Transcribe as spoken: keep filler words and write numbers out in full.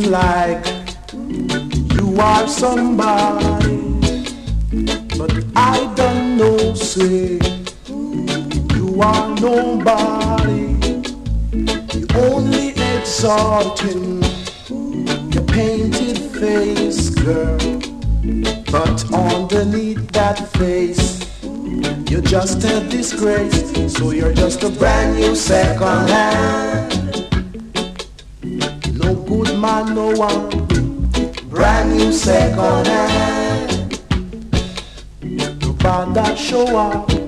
seem like you are somebody, but I don't know, say you are nobody. You only exalting your painted face, girl, but underneath that face you're just a disgrace. So you're just a brand new second hand. No good man, no one. Brand new second hand. No bad that show up.